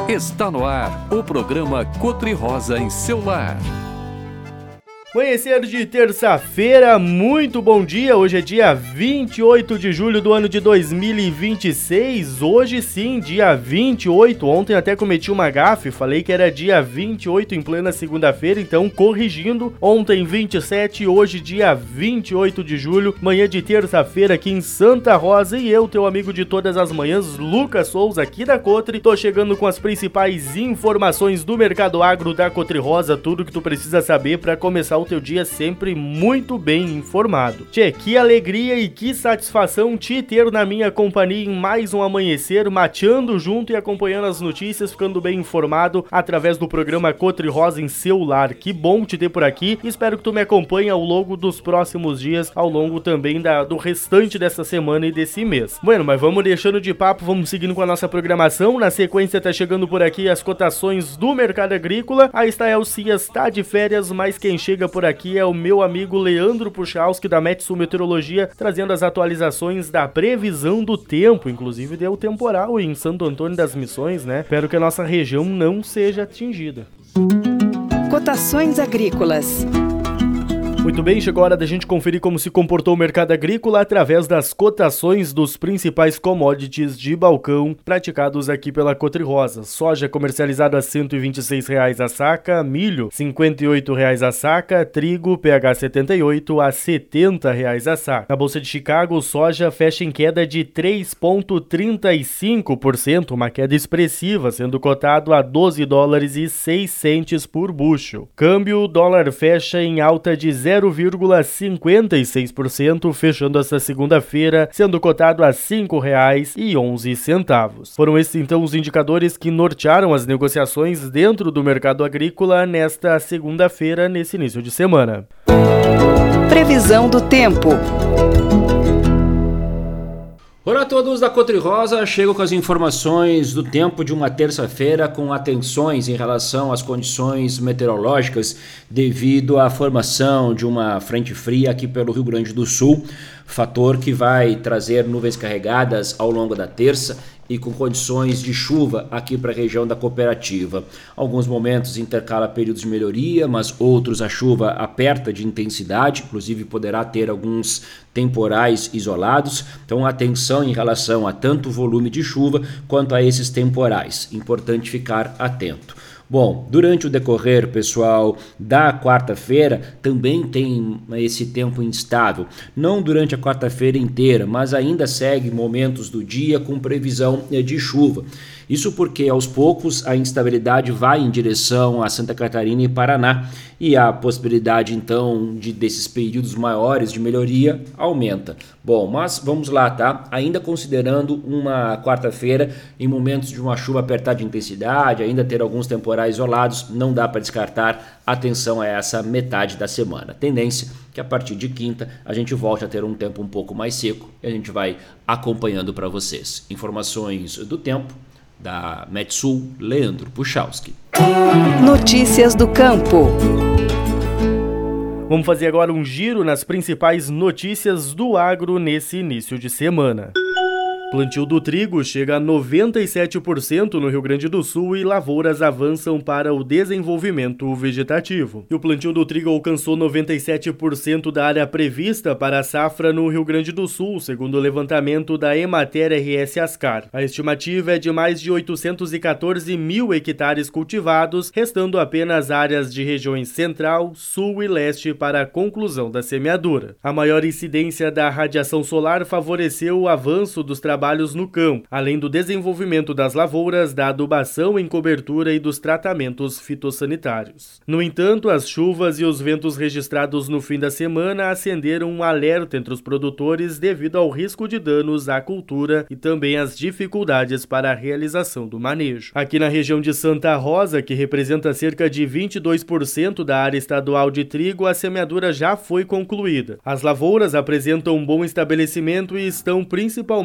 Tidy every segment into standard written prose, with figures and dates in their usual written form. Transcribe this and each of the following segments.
Está no ar o programa Cotri-Rosa em seu lar. Amanhecer de terça-feira, muito bom dia, hoje é dia 28 de julho do ano de 2026, hoje sim, dia 28, ontem até cometi uma gafe, falei que era dia 28 em plena segunda-feira, então corrigindo, ontem 27, hoje dia 28 de julho, manhã de terça-feira aqui em Santa Rosa e eu, teu amigo de todas as manhãs, Lucas Souza aqui da Cotri, tô chegando com as principais informações do mercado agro da Cotri-Rosa, tudo que tu precisa saber para começar o teu dia sempre muito bem informado. Tchê, que alegria e que satisfação te ter na minha companhia em mais um amanhecer, mateando junto e acompanhando as notícias, ficando bem informado através do programa Cotri-Rosa em seu lar. Que bom te ter por aqui, espero que tu me acompanhe ao longo dos próximos dias, ao longo também do restante dessa semana e desse mês. Bueno, mas vamos deixando de papo, vamos seguindo com a nossa programação. Na sequência tá chegando por aqui as cotações do mercado agrícola. A Estael Cias tá de férias, mas quem chega por aqui é o meu amigo Leandro Puchalski da Metsul Meteorologia, trazendo as atualizações da previsão do tempo. Inclusive deu temporal em Santo Antônio das Missões, né? Espero que a nossa região não seja atingida. Cotações agrícolas. Muito bem, chegou a hora da gente conferir como se comportou o mercado agrícola através das cotações dos principais commodities de balcão praticados aqui pela Cotri-Rosa. Soja comercializado a R$ 126,00 a saca, milho R$ 58,00 a saca, trigo PH 78 a R$ 70,00 a saca. Na Bolsa de Chicago, soja fecha em queda de 3,35%, uma queda expressiva, sendo cotado a $12,06 por bushel. Câmbio, dólar fecha em alta de 0,56%, fechando esta segunda-feira, sendo cotado a R$ 5,11. Foram esses então os indicadores que nortearam as negociações dentro do mercado agrícola nesta segunda-feira, nesse início de semana. Previsão do tempo. Olá a todos da Cotri-Rosa, chego com as informações do tempo de uma terça-feira com atenções em relação às condições meteorológicas devido à formação de uma frente fria aqui pelo Rio Grande do Sul, fator que vai trazer nuvens carregadas ao longo da terça e com condições de chuva aqui para a região da cooperativa. Alguns momentos intercala períodos de melhoria, mas outros a chuva aperta de intensidade, inclusive poderá ter alguns temporais isolados. Então atenção em relação a tanto volume de chuva quanto a esses temporais. Importante ficar atento. Bom, durante o decorrer, pessoal, da quarta-feira também tem esse tempo instável. Não durante a quarta-feira inteira, mas ainda segue momentos do dia com previsão de chuva. Isso porque aos poucos a instabilidade vai em direção a Santa Catarina e Paraná e a possibilidade então desses períodos maiores de melhoria aumenta. Bom, mas vamos lá, tá? Ainda considerando uma quarta-feira em momentos de uma chuva apertada de intensidade, ainda ter alguns temporais isolados, não dá para descartar. Atenção a essa metade da semana. Tendência que a partir de quinta a gente volte a ter um tempo um pouco mais seco e a gente vai acompanhando para vocês. Informações do tempo da Metsul, Leandro Puchalski. Notícias do campo. Vamos fazer agora um giro nas principais notícias do agro nesse início de semana. Plantio do trigo chega a 97% no Rio Grande do Sul e lavouras avançam para o desenvolvimento vegetativo. E o plantio do trigo alcançou 97% da área prevista para a safra no Rio Grande do Sul, segundo o levantamento da Emater RS Ascar. A estimativa é de mais de 814 mil hectares cultivados, restando apenas áreas de regiões central, sul e leste para a conclusão da semeadura. A maior incidência da radiação solar favoreceu o avanço dos trabalhos no campo, além do desenvolvimento das lavouras, da adubação em cobertura e dos tratamentos fitossanitários. No entanto, as chuvas e os ventos registrados no fim da semana acenderam um alerta entre os produtores devido ao risco de danos à cultura e também às dificuldades para a realização do manejo. Aqui na região de Santa Rosa, que representa cerca de 22% da área estadual de trigo, a semeadura já foi concluída. As lavouras apresentam um bom estabelecimento e estão principalmente em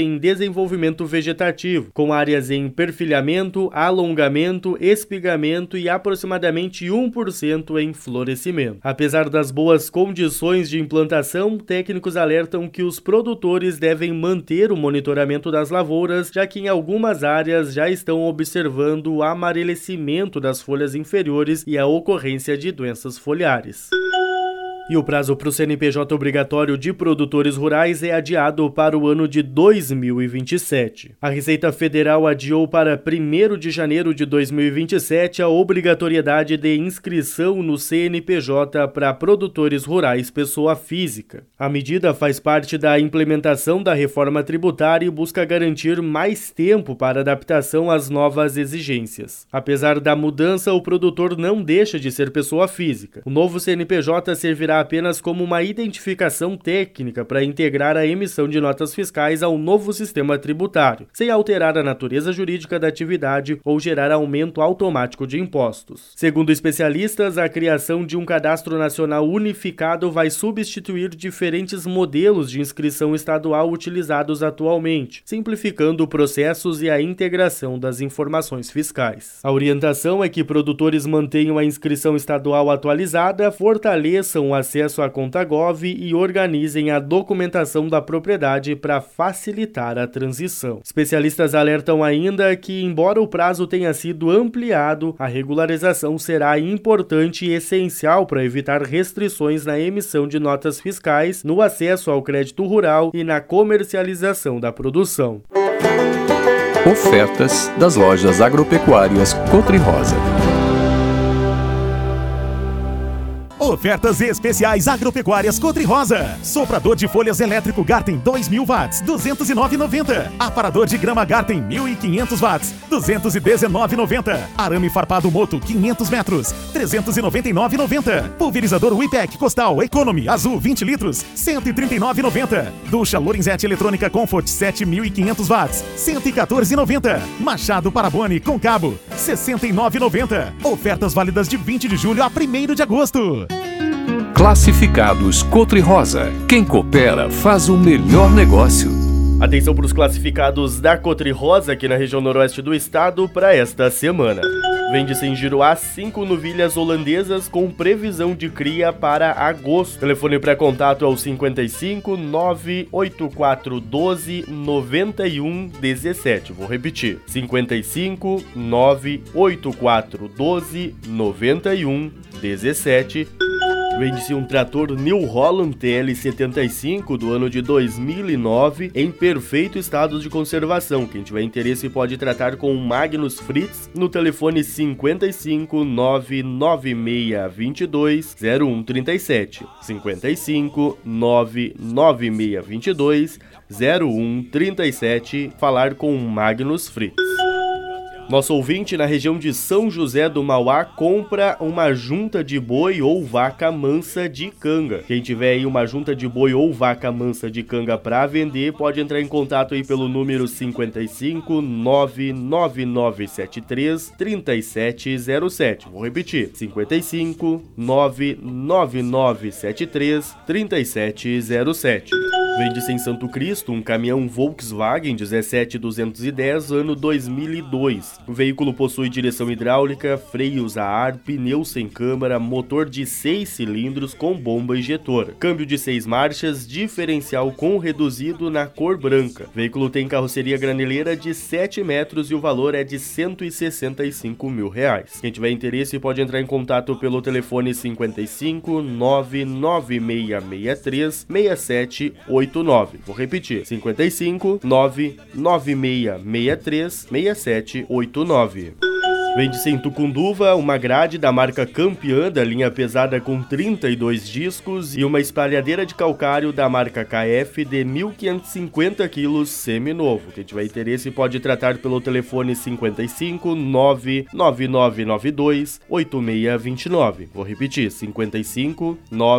em desenvolvimento vegetativo, com áreas em perfilhamento, alongamento, espigamento e aproximadamente 1% em florescimento. Apesar das boas condições de implantação, técnicos alertam que os produtores devem manter o monitoramento das lavouras, já que em algumas áreas já estão observando o amarelecimento das folhas inferiores e a ocorrência de doenças foliares. E o prazo para o CNPJ obrigatório de produtores rurais é adiado para o ano de 2027. A Receita Federal adiou para 1º de janeiro de 2027 a obrigatoriedade de inscrição no CNPJ para produtores rurais pessoa física. A medida faz parte da implementação da reforma tributária e busca garantir mais tempo para adaptação às novas exigências. Apesar da mudança, o produtor não deixa de ser pessoa física. O novo CNPJ servirá apenas como uma identificação técnica para integrar a emissão de notas fiscais ao novo sistema tributário, sem alterar a natureza jurídica da atividade ou gerar aumento automático de impostos. Segundo especialistas, a criação de um cadastro nacional unificado vai substituir diferentes modelos de inscrição estadual utilizados atualmente, simplificando processos e a integração das informações fiscais. A orientação é que produtores mantenham a inscrição estadual atualizada, fortaleçam o acesso à conta Gov e organizem a documentação da propriedade para facilitar a transição. Especialistas alertam ainda que, embora o prazo tenha sido ampliado, a regularização será importante e essencial para evitar restrições na emissão de notas fiscais, no acesso ao crédito rural e na comercialização da produção. Ofertas das lojas agropecuárias Cotri-Rosa. Ofertas especiais agropecuárias Cotri-Rosa. Soprador de folhas elétrico Garten 2000 watts, 209,90. Aparador de grama Garten 1500 watts, 219,90. Arame farpado Moto 500 metros, 399,90. Pulverizador Wipec Costal Economy Azul 20 litros, 139,90. Ducha Lorenzetti Eletrônica Comfort 7500 watts, 114,90. Machado Parabone com cabo, 69,90. Ofertas válidas de 20 de julho a 1º de agosto. Classificados Cotri-Rosa. Quem coopera faz o melhor negócio. Atenção para os classificados da Cotri-Rosa aqui na região noroeste do estado para esta semana. Vende-se em Giruá 5 novilhas holandesas com previsão de cria para agosto. Telefone para contato é o 55 98412 9117. Vou repetir: 55 98412 9117. Vende-se um trator New Holland TL75 do ano de 2009 em perfeito estado de conservação. Quem tiver interesse pode tratar com o Magnus Fritz no telefone 55 99622 0137. 55 99622 0137. Falar com o Magnus Fritz. Nosso ouvinte na região de São José do Mauá compra uma junta de boi ou vaca mansa de canga. Quem tiver aí uma junta de boi ou vaca mansa de canga para vender, pode entrar em contato aí pelo número 55 99973 3707. Vou repetir: 55 99973 3707. Vende-se em Santo Cristo um caminhão Volkswagen 17210 ano 2002. O veículo possui direção hidráulica, freios a ar, pneu sem câmara, motor de 6 cilindros com bomba injetora, câmbio de 6 marchas, diferencial com reduzido na cor branca. O veículo tem carroceria graneleira de 7 metros e o valor é de R$165 mil. Quem tiver interesse pode entrar em contato pelo telefone 55 99663 6789. Vou repetir: 55 99663 6789. Vende-se em Tucunduva uma grade da marca Campeã da linha pesada com 32 discos e uma espalhadeira de calcário da marca KF de 1.550 kg seminovo. Quem tiver interesse pode tratar pelo telefone 55 99992 8629. Vou repetir: 55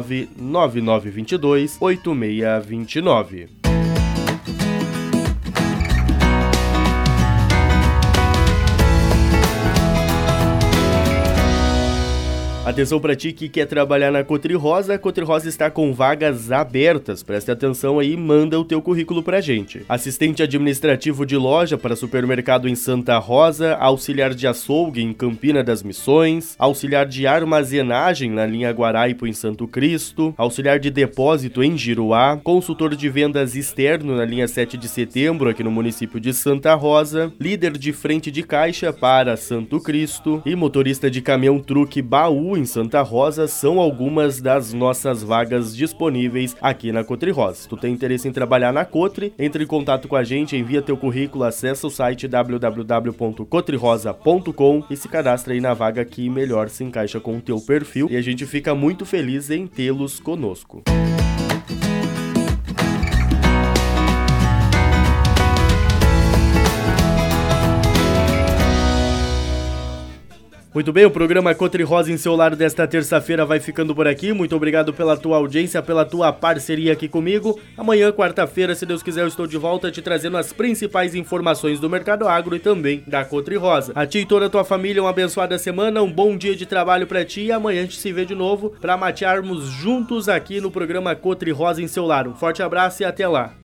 99922 8629. Atenção para ti que quer trabalhar na Cotri Rosa, a Cotri Rosa está com vagas abertas. Preste atenção aí e manda o teu currículo pra gente. Assistente administrativo de loja para supermercado em Santa Rosa, auxiliar de açougue em Campina das Missões, auxiliar de armazenagem na linha Guaraipo em Santo Cristo, auxiliar de depósito em Giruá, consultor de vendas externo na linha 7 de Setembro aqui no município de Santa Rosa, líder de frente de caixa para Santo Cristo e motorista de caminhão truque baú em Santa Rosa são algumas das nossas vagas disponíveis aqui na Cotri Rosa. Se tu tem interesse em trabalhar na Cotri, entre em contato com a gente, envia teu currículo, acessa o site www.cotrirosa.com e se cadastra aí na vaga que melhor se encaixa com o teu perfil e a gente fica muito feliz em tê-los conosco. Muito bem, o programa Cotri Rosa em seu lar desta terça-feira vai ficando por aqui. Muito obrigado pela tua audiência, pela tua parceria aqui comigo. Amanhã, quarta-feira, se Deus quiser, eu estou de volta te trazendo as principais informações do mercado agro e também da Cotri Rosa. A ti e toda a tua família, uma abençoada semana, um bom dia de trabalho pra ti e amanhã a gente se vê de novo pra matearmos juntos aqui no programa Cotri Rosa em seu lar. Um forte abraço e até lá.